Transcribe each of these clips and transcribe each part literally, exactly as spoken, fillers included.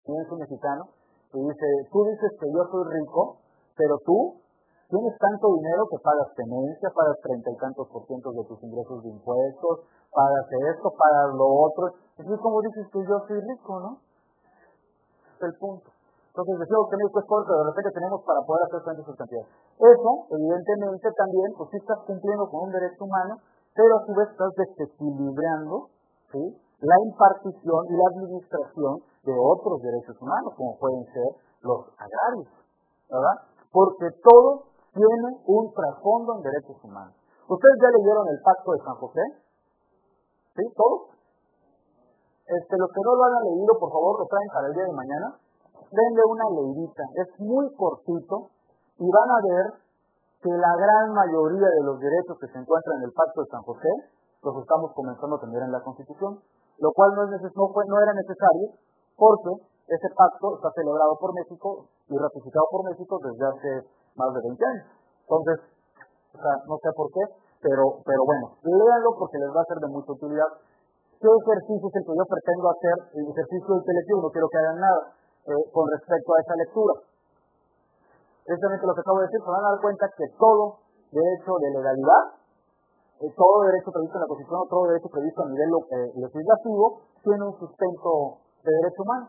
y es un mexicano, y dice, tú dices que yo soy rico, pero tú tienes tanto dinero que pagas tenencia, pagas treinta y tantos por ciento de tus ingresos de impuestos, pagas esto, pagas lo otro. Así como dices que yo soy rico, ¿no? Es el punto. Entonces decimos que México es pobre, pero de repente tenemos para poder hacer tantas cantidades. Eso, evidentemente, también, pues sí estás cumpliendo con un derecho humano, pero a su vez estás desequilibrando, ¿sí?, la impartición y la administración de otros derechos humanos, como pueden ser los agrarios, ¿verdad? Porque todo tiene un trasfondo en derechos humanos. ¿Ustedes ya leyeron el Pacto de San José? ¿Sí? ¿Todos? Este, los que no lo hayan leído, por favor, lo traen para el día de mañana. Denle una leidita. Es muy cortito y van a ver que la gran mayoría de los derechos que se encuentran en el Pacto de San José los estamos comenzando a tener en la Constitución, lo cual no, es neces no, fue, no era necesario porque ese pacto está celebrado por México y ratificado por México desde hace más de veinte años. Entonces, o sea, no sé por qué, pero, pero bueno, léanlo porque les va a ser de mucha utilidad. ¿Qué ejercicio es el que yo pretendo hacer? El ejercicio intelectivo, no quiero que hagan nada eh, con respecto a esa lectura. Precisamente lo que acabo de decir, se van a dar cuenta que todo derecho de legalidad, eh, todo derecho previsto en la Constitución, todo derecho previsto a nivel eh, legislativo, tiene un sustento de derecho humano.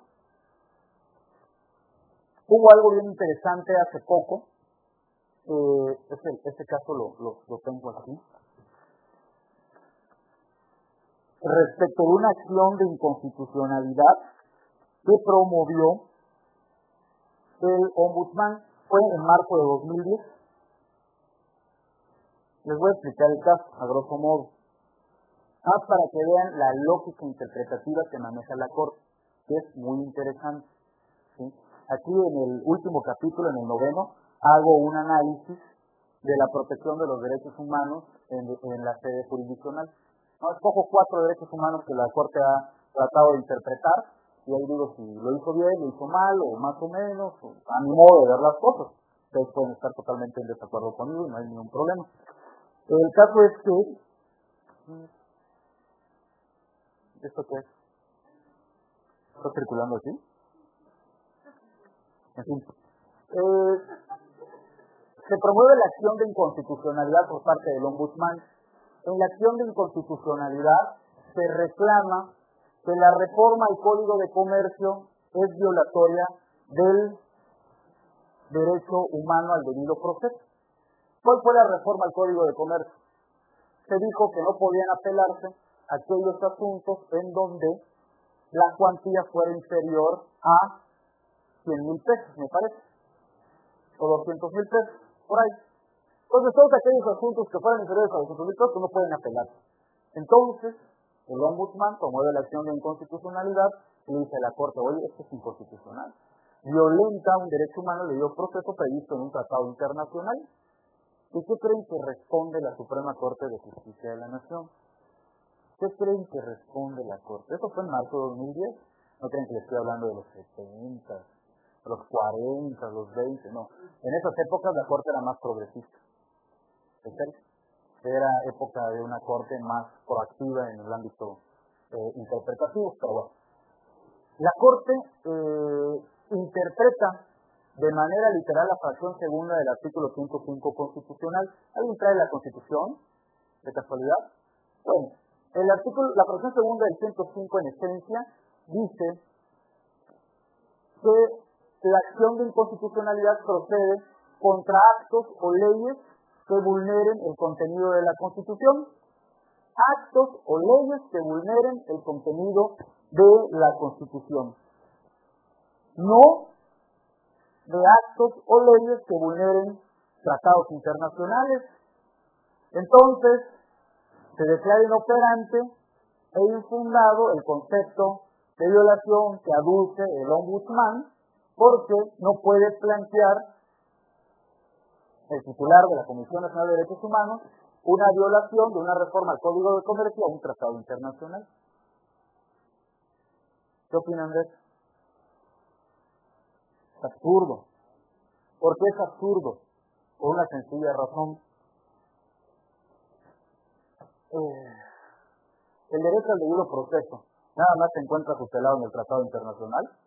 Hubo algo bien interesante hace poco, eh, este, este caso lo, lo, lo tengo aquí, respecto de una acción de inconstitucionalidad que promovió el ombudsman, fue en marzo de dos mil diez. Les voy a explicar el caso, a grosso modo, más para que vean la lógica interpretativa que maneja la Corte, que es muy interesante, ¿sí? Aquí en el último capítulo, en el noveno, hago un análisis de la protección de los derechos humanos en, en la sede jurisdiccional. No, escojo cuatro derechos humanos que la Corte ha tratado de interpretar, y ahí digo si lo hizo bien, lo hizo mal, o más o menos, o a mi modo de ver las cosas. Ustedes pueden estar totalmente en desacuerdo conmigo y no hay ningún problema. El caso es que... ¿Esto qué es? ¿Está circulando aquí? En fin. Eh, se promueve la acción de inconstitucionalidad por parte del ombudsman. En la acción de inconstitucionalidad se reclama que la reforma al Código de Comercio es violatoria del derecho humano al debido proceso. ¿Cuál fue la reforma al Código de Comercio? Se dijo que no podían apelarse a aquellos asuntos en donde la cuantía fuera inferior a cien mil pesos, me parece, o doscientos mil pesos, por ahí. Entonces, todos aquellos asuntos que fueran inferiores a doscientos mil pesos no pueden apelar. Entonces, el ombudsman promueve la acción de inconstitucionalidad y dice a la Corte, oye, esto es inconstitucional. Violenta un derecho humano de debido proceso previsto en un tratado internacional. ¿Y qué creen que responde la Suprema Corte de Justicia de la Nación? ¿Qué creen que responde la Corte? Eso fue en marzo de dos mil diez. No creen que les estoy hablando de los setenta, los cuarenta, los veinte, no. En esas épocas la Corte era más progresista. ¿En serio? Era época de una Corte más proactiva en el ámbito eh, interpretativo, pero bueno. La Corte eh, interpreta de manera literal la fracción segunda del artículo ciento cinco constitucional. ¿Alguien trae la Constitución? ¿De casualidad? Bueno, el artículo, la fracción segunda del ciento cinco en esencia dice que la acción de inconstitucionalidad procede contra actos o leyes que vulneren el contenido de la Constitución. Actos o leyes que vulneren el contenido de la Constitución. No de actos o leyes que vulneren tratados internacionales. Entonces, se declara inoperante e infundado el concepto de violación que aduce el ombudsman, porque no puede plantear el titular de la Comisión Nacional de Derechos Humanos una violación de una reforma al Código de Comercio a un tratado internacional. ¿Qué opinan de eso? Es absurdo. ¿Por qué es absurdo? Por una sencilla razón. Eh, el derecho al debido proceso nada más se encuentra tutelado en el Tratado Internacional.